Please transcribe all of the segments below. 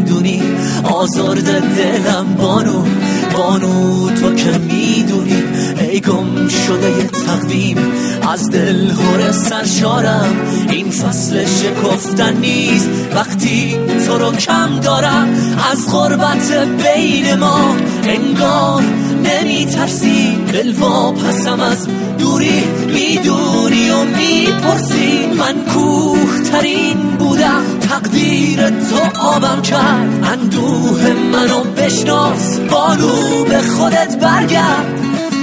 نمیدونی آزرده دلم بانو، بانو تو که میدونی ای گم شده ی تقویم از دل هر سرشارم. این فصل شکفتن نیست وقتی تو رو کم دارم. از غربت بین ما انگار نمیترسی، دل واپسم از دوری میدونی و میپرسی. من کوه ترین بودم تقدیر تو آبم کرد، اندوه منو بشناس بانو به خودت برگرد.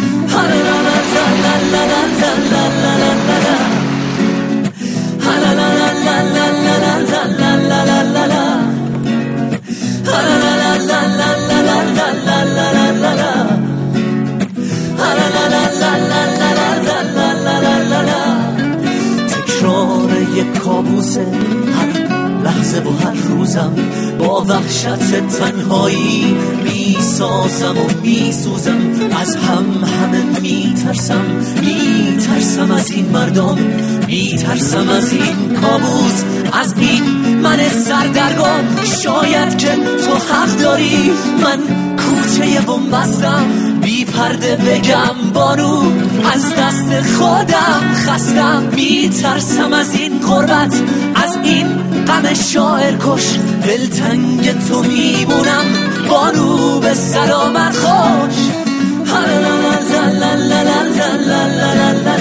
تکرار یک کابوسه هر لحظه و هر روزم، با وحشت تنهایی میسازم و میسوزم. از همه میترسم، میترسم از این مردم، میترسم از این کابوس، از این من سردرگم. شاید که تو حق داری، من کوچه بنبستم بی پرده بگم بانو از دست خودم خستم. میترسم از این غربت، از این غم شاعر کش، دلتنگ تو میمونم بانو به سلامت خوش.